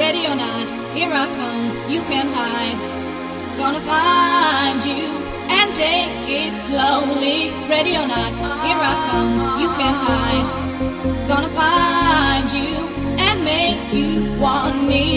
ready or not, here I come, you can't hide. Gonna find you and take it slowly. Ready or not, here I come, you can't hide. Gonna find you and make you want me.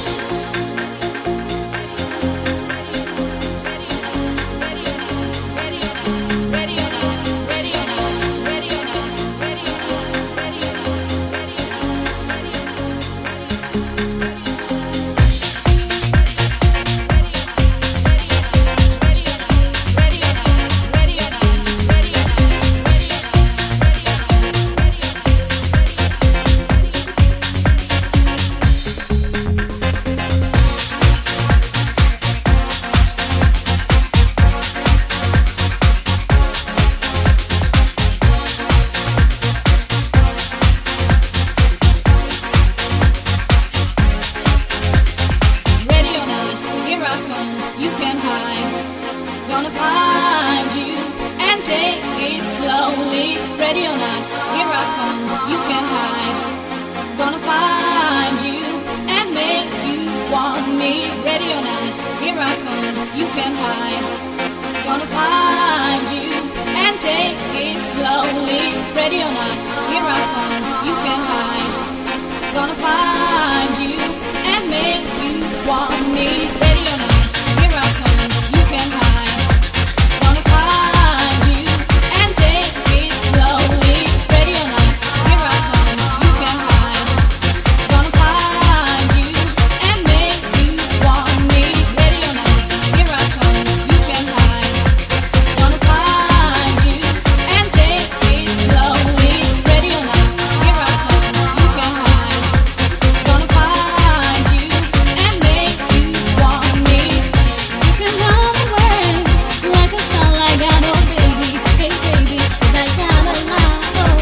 You can hide. Gonna find you and take it slowly. Ready or not, here I come, you can hide. Gonna find you and make you want me. Ready or not, here I come, you can hide. Gonna find you and take it slowly. Ready or not, here I come, you can hide. Gonna find you and make you want me. Ready or not, here I come, you can hide. Gonna find you and take it slowly. Ready or not, here I come, you can hide. Gonna find you and make you want me. Ready or not, here I come, you can hide. Gonna find you and take it slowly. Ready or not, here I come, you can hide. Gonna find you and make you want me. You can run away like a starlight, got oh baby, hey baby, 'cause I got a lot, oh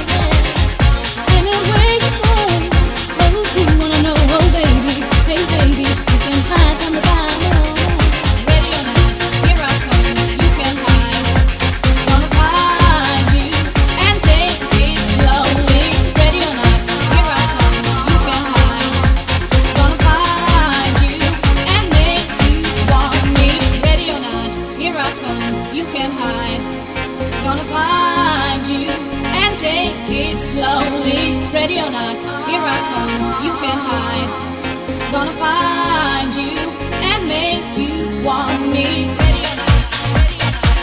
yeah. Anywhere you go, oh you wanna know, oh baby, hey baby, you can hide from the bottom. Ready or not, here I come, you can hide. Gonna find you and take it slowly. Ready or not, here I come, you can hide. Gonna find you and make you want me. Ready or not, here I come, you can hide. Gonna find you and take it slowly. Ready or not, here I come, you can hide. Gonna find you and make you want me. Ready or not, ready or not,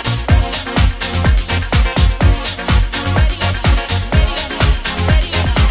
ready or not,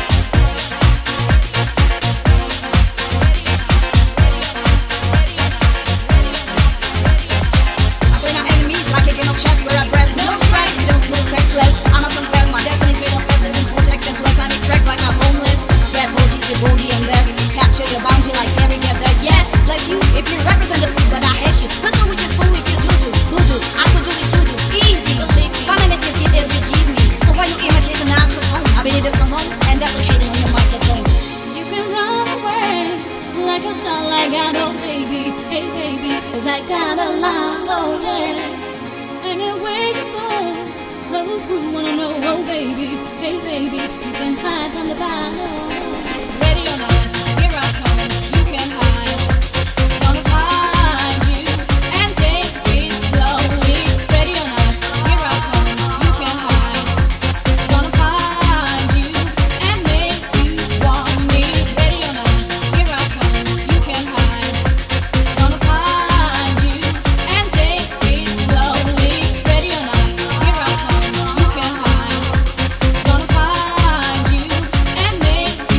I bring our enemies like a game of chess where I press no stress, we don't move sexless. I'm not confess, my destiny made of feathers and vortex and electronic tracks like I'm homeless. Grab bogies, get boogie and left. Capture your bounty like every get that. Yes, bless you if you represent the food, but I hate you. Listen with your fool if you do. I could do this, you do. Easy, believe me. Finding it if you did, you cheat me. So why you imitate and not home? I've been it from home and deprecating on your microphone. you can run away like a starlight, got oh baby, hey baby, 'cause I got a lot, oh yeah. Anywhere you go, oh you wanna know, oh baby, hey baby, you can hide from the bottom. Ready or not, here I come, you can hide. Gonna find you and take it slowly. Ready or not, here I come, you can hide. Gonna find you and make you want me. Ready or not, here I come, you can hide. Gonna find you and take it slowly. Ready or not, here I come, you can hide. Gonna find you and make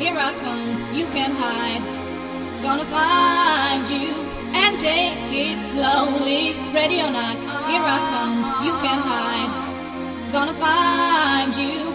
here I come, you can't hide. Gonna find you and take it slowly. Ready or not, here I come, you can't hide. Gonna find you